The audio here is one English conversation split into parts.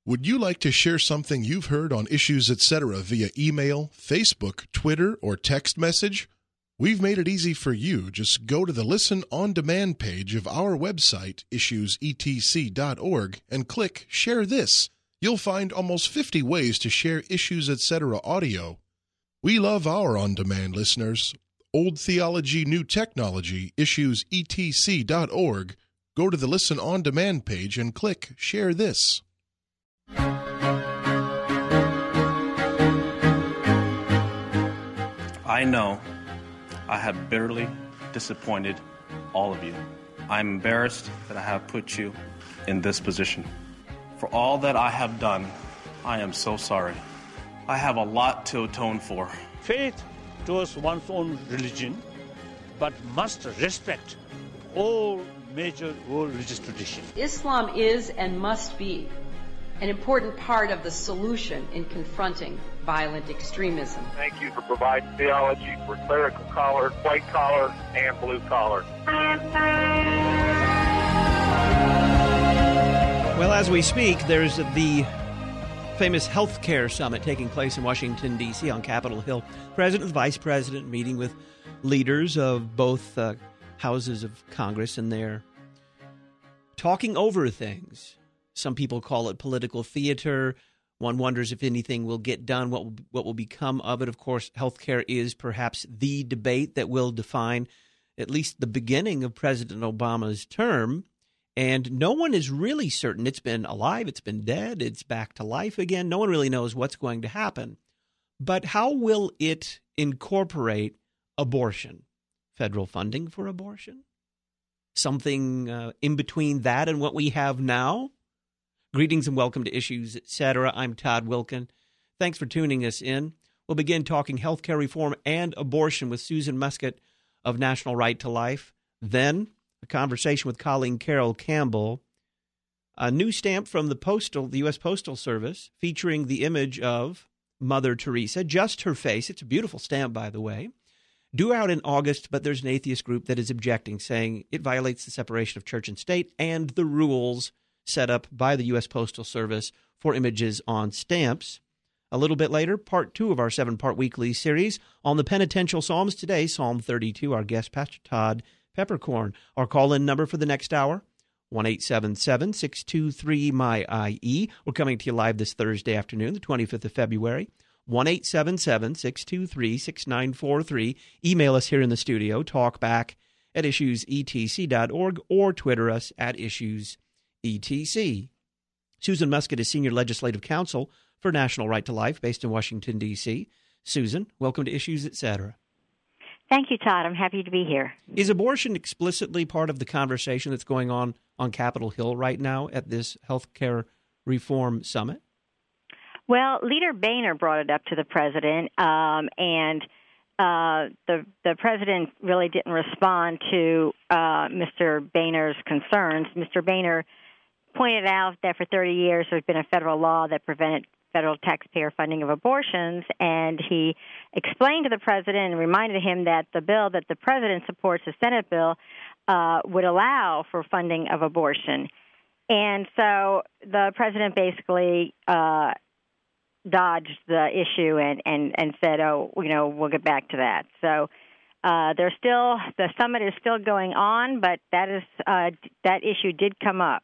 Would you like to share something you've heard on Issues Etc. via email, Facebook, Twitter, or text message? We've made it easy for you. Just go to the Listen on Demand page of our website, issuesetc.org, and click Share This. You'll find almost 50 ways to share Issues Etc. audio. We love our on-demand listeners. Old Theology, New Technology, issuesetc.org. Go to the Listen on Demand page and click Share This. I know I have bitterly disappointed all of you. I'm embarrassed that I have put you in this position. For all that I have done, I am so sorry. I have a lot to atone for. Faith towards one's own religion, but must respect all major world religious traditions. Islam is and must be an important part of the solution in confronting violent extremism. Thank you for providing theology for clerical collar, white collar, and blue collar. Well, as we speak, there's the famous healthcare summit taking place in Washington, D.C. on Capitol Hill. President and Vice President meeting with leaders of both houses of Congress, and they're talking over things. Some people call it political theater. One wonders if anything will get done, what will become of it. Of course, healthcare is perhaps the debate that will define at least the beginning of President Obama's term. And no one is really certain. It's been alive, it's been dead, it's back to life again. No one really knows what's going to happen. But how will it incorporate abortion? Federal funding for abortion? Something in between that and what we have now? Greetings and welcome to Issues Etc. I'm Todd Wilkin. Thanks for tuning us in. We'll begin talking healthcare reform and abortion with Susan Muscat of National Right to Life. Then a conversation with Colleen Carroll Campbell. A new stamp from the U.S. Postal Service featuring the image of Mother Teresa, just her face. It's a beautiful stamp, by the way. Due out in August, but there's an atheist group that is objecting, saying it violates the separation of church and state and the rules set up by the U.S. Postal Service for images on stamps. A little bit later, part 2 of our 7-part weekly series on the penitential Psalms today, Psalm 32. Our guest, Pastor Todd Peppercorn. Our call-in number for the next hour, 1-877-623-MY-IE. We're coming to you live this Thursday afternoon, the 25th of February. 1-877-623-6943. Email us here in the studio, talkback at issuesetc.org, or Twitter us at issuesetc. Susan Muscat is Senior Legislative Counsel for National Right to Life, based in Washington, D.C. Susan, welcome to Issues Etc. Thank you, Todd. I'm happy to be here. Is abortion explicitly part of the conversation that's going on Capitol Hill right now at this healthcare reform summit? Well, Leader Boehner brought it up to the president, and the president really didn't respond to Mr. Boehner's concerns. Mr. Boehner pointed out that for 30 years there's been a federal law that prevented federal taxpayer funding of abortions, and he explained to the president and reminded him that the bill that the president supports, the Senate bill, would allow for funding of abortion. And so the president basically dodged the issue and said, "Oh, we'll get back to that." So the summit is still going on, but that issue did come up.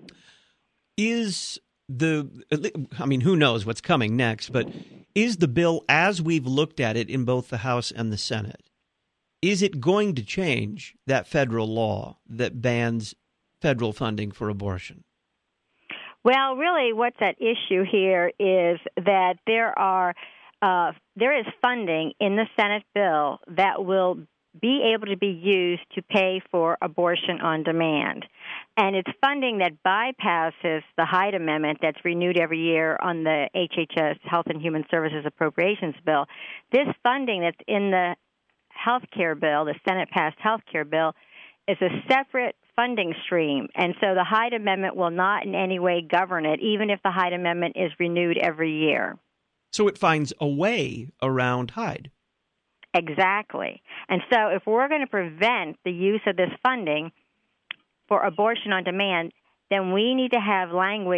Who knows what's coming next, but is the bill, as we've looked at it in both the House and the Senate, is it going to change that federal law that bans federal funding for abortion? Well, really what's at issue here is that there is funding in the Senate bill that will be able to be used to pay for abortion on demand. And it's funding that bypasses the Hyde Amendment that's renewed every year on the HHS, Health and Human Services Appropriations Bill. This funding that's in the health care bill, the Senate-passed health care bill, is a separate funding stream. And so the Hyde Amendment will not in any way govern it, even if the Hyde Amendment is renewed every year. So it finds a way around Hyde. Exactly. And so if we're going to prevent the use of this funding for abortion on demand, then we need to have language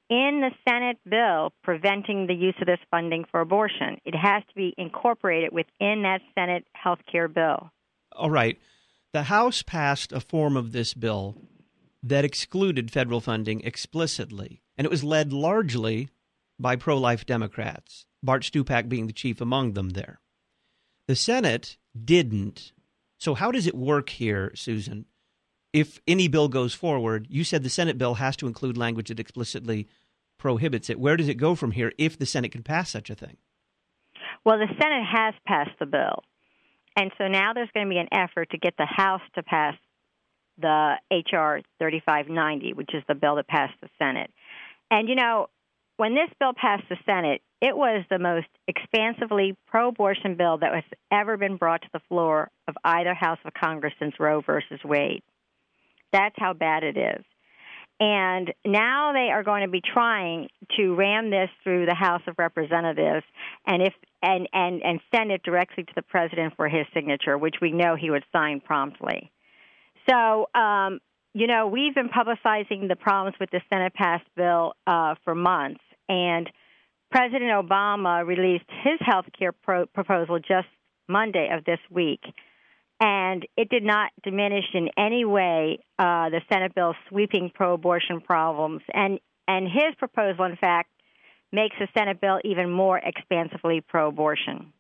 in the Senate bill preventing the use of this funding for abortion. It has to be incorporated within that Senate health care bill. All right. The House passed a form of this bill that excluded federal funding explicitly, and it was led largely by pro-life Democrats, Bart Stupak being the chief among them there. The Senate didn't. So how does it work here, Susan? If any bill goes forward, you said the Senate bill has to include language that explicitly prohibits it. Where does it go from here if the Senate can pass such a thing? Well, the Senate has passed the bill. And so now there's going to be an effort to get the House to pass the H.R. 3590, which is the bill that passed the Senate. And, you know, when this bill passed the Senate, it was the most expansively pro-abortion bill that has ever been brought to the floor of either House of Congress since Roe versus Wade. That's how bad it is. And now they are going to be trying to ram this through the House of Representatives and send it directly to the president for his signature, which we know he would sign promptly. So, you know, we've been publicizing the problems with the Senate-passed bill for months, and President Obama released his health care proposal just Monday of this week, and it did not diminish in any way the Senate bill's sweeping pro-abortion problems. And his proposal, in fact, makes the Senate bill even more expansively pro-abortion.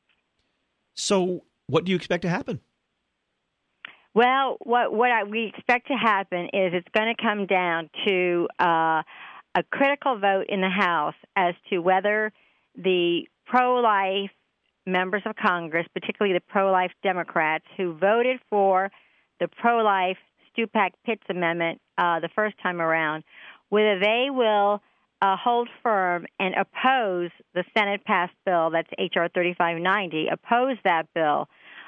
So what do you expect to happen? Well, we expect to happen is it's going to come down to a critical vote in the House as to whether the pro-life members of Congress, particularly the pro-life Democrats who voted for the pro-life Stupak-Pitts amendment the first time around, whether they will hold firm and oppose the Senate-passed bill, that's H.R. 3590, oppose that bill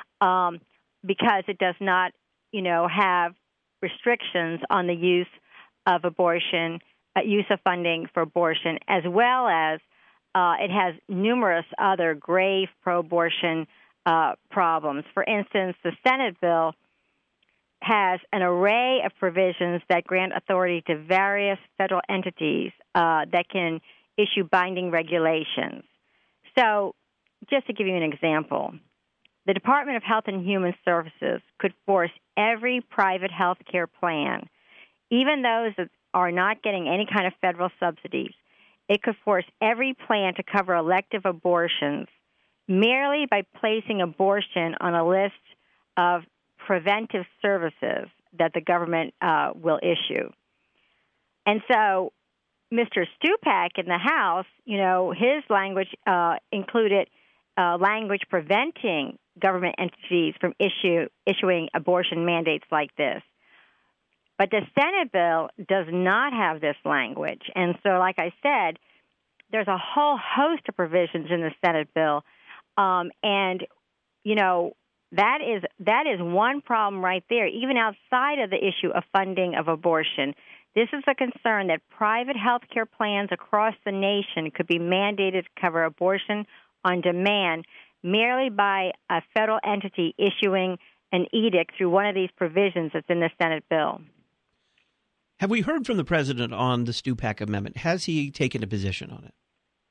because it does not, you know, have restrictions on the use of abortion, use of funding for abortion, as well as it has numerous other grave pro-abortion problems. For instance, the Senate bill has an array of provisions that grant authority to various federal entities that can issue binding regulations. So, just to give you an example, the Department of Health and Human Services could force every private health care plan, even those that are not getting any kind of federal subsidies, it could force every plan to cover elective abortions merely by placing abortion on a list of preventive services that the government will issue. And so Mr. Stupak in the House, you know, his language included language preventing government entities from issuing abortion mandates like this. But the Senate bill does not have this language. And so, like I said, there's a whole host of provisions in the Senate bill. And, you know, that is one problem right there, even outside of the issue of funding of abortion. This is a concern that private health care plans across the nation could be mandated to cover abortion on demand merely by a federal entity issuing an edict through one of these provisions that's in the Senate bill. Have we heard from the president on the Stupak amendment? Has he taken a position on it?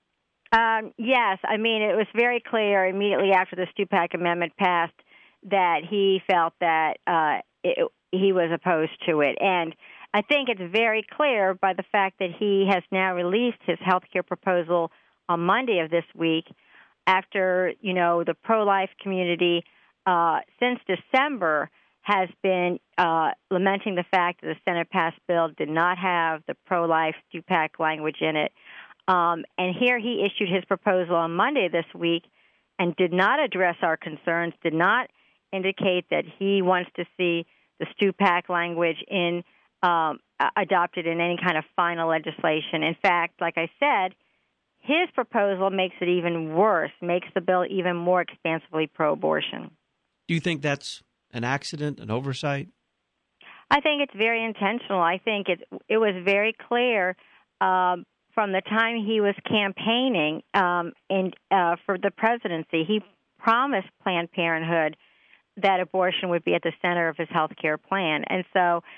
Yes. I mean, it was very clear immediately after the Stupak amendment passed that he felt that he was opposed to it. And I think it's very clear by the fact that he has now released his health care proposal on Monday of this week after, you know, the pro-life community since December has been lamenting the fact that the Senate-passed bill did not have the pro-life Stupak language in it. And here he issued his proposal on Monday this week and did not address our concerns, did not indicate that he wants to see the Stupak language adopted in any kind of final legislation. In fact, like I said, his proposal makes it even worse, makes the bill even more expansively pro-abortion. Do you think that's an accident, an oversight? I think it's very intentional. I think it was very clear from the time he was campaigning for the presidency. He promised Planned Parenthood that abortion would be at the center of his health care plan. And so,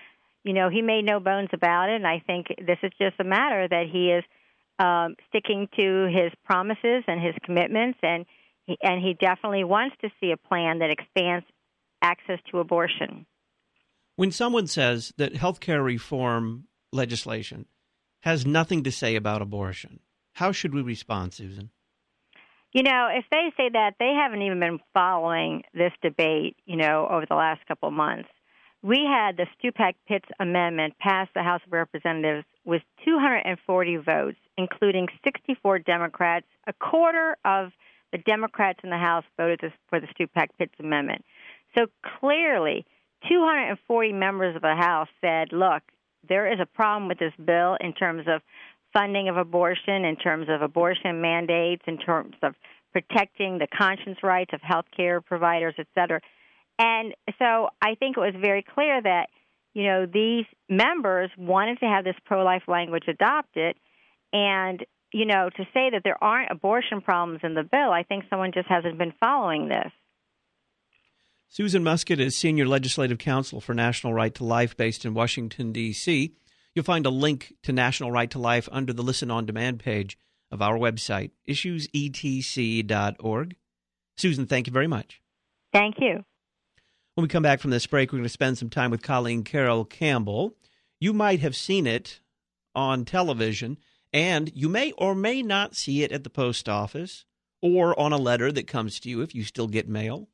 he made no bones about it, and I think this is just a matter that he is sticking to his promises and his commitments, and he definitely wants to see a plan that expands access to abortion. When someone says that health care reform legislation has nothing to say about abortion, how should we respond, Susan? If they say that, they haven't even been following this debate, over the last couple of months. We had the Stupak-Pitts Amendment pass the House of Representatives with 240 votes, including 64 Democrats. A quarter of the Democrats in the House voted for the Stupak-Pitts Amendment. So clearly, 240 members of the House said, look, there is a problem with this bill in terms of funding of abortion, in terms of abortion mandates, in terms of protecting the conscience rights of health care providers, et cetera. And so I think it was very clear that, these members wanted to have this pro-life language adopted. And, to say that there aren't abortion problems in the bill, I think someone just hasn't been following this. Susan Muscat is Senior Legislative Counsel for National Right to Life based in Washington, D.C. You'll find a link to National Right to Life under the Listen on Demand page of our website, issuesetc.org. Susan, thank you very much. Thank you. When we come back from this break, we're going to spend some time with Colleen Carroll Campbell. You might have seen it on television, and you may or may not see it at the post office or on a letter that comes to you if you still get mail.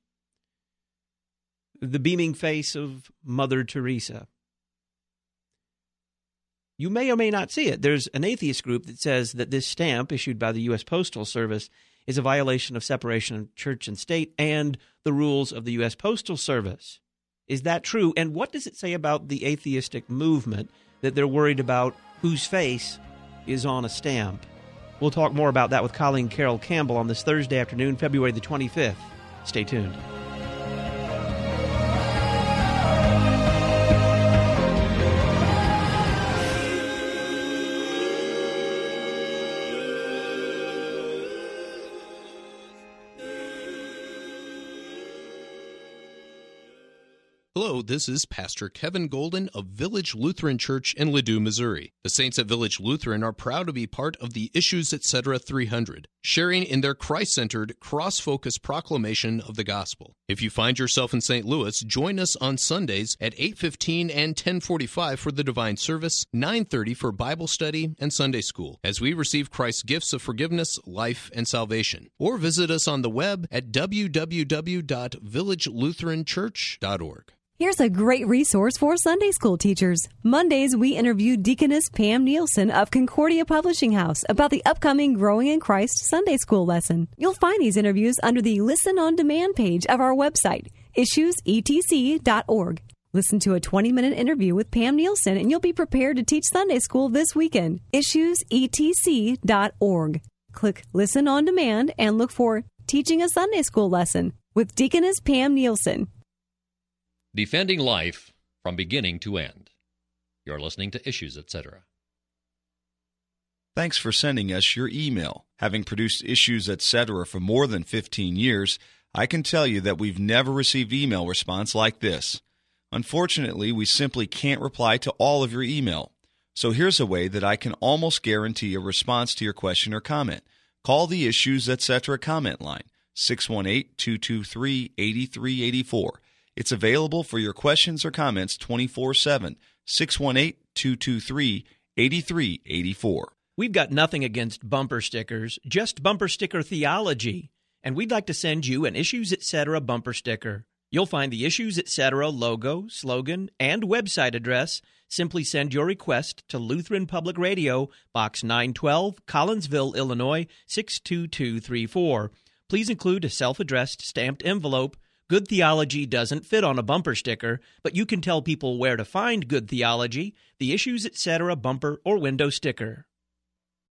The beaming face of Mother Teresa. You may or may not see it. There's an atheist group that says that this stamp issued by the U.S. Postal Service is a violation of separation of church and state and the rules of the U.S. Postal Service. Is that true? And what does it say about the atheistic movement that they're worried about whose face is on a stamp? We'll talk more about that with Colleen Carroll Campbell on this Thursday afternoon, February the 25th. Stay tuned. Hello, this is Pastor Kevin Golden of Village Lutheran Church in Ladue, Missouri. The saints at Village Lutheran are proud to be part of the Issues Etc. 300, sharing in their Christ-centered, cross-focused proclamation of the gospel. If you find yourself in St. Louis, join us on Sundays at 8:15 and 10:45 for the Divine Service, 9:30 for Bible study and Sunday school, as we receive Christ's gifts of forgiveness, life, and salvation. Or visit us on the web at www.villagelutheranchurch.org. Here's a great resource for Sunday school teachers. Mondays, we interview Deaconess Pam Nielsen of Concordia Publishing House about the upcoming Growing in Christ Sunday school lesson. You'll find these interviews under the Listen on Demand page of our website, issuesetc.org. Listen to a 20-minute interview with Pam Nielsen, and you'll be prepared to teach Sunday school this weekend. issuesetc.org. Click Listen on Demand and look for Teaching a Sunday School Lesson with Deaconess Pam Nielsen. Defending life from beginning to end. You're listening to Issues, Etc. Thanks for sending us your email. Having produced Issues, Etc. for more than 15 years, I can tell you that we've never received email response like this. Unfortunately, we simply can't reply to all of your email. So here's a way that I can almost guarantee a response to your question or comment. Call the Issues, Etc. comment line, 618-223-8384. It's available for your questions or comments 24/7, 618-223-8384. We've got nothing against bumper stickers, just bumper sticker theology, and we'd like to send you an Issues Etc. bumper sticker. You'll find the Issues Etc. logo, slogan, and website address. Simply send your request to Lutheran Public Radio, Box 912, Collinsville, Illinois, 62234. Please include a self-addressed stamped envelope. Good theology doesn't fit on a bumper sticker, but you can tell people where to find good theology, the Issues Etc. bumper or window sticker.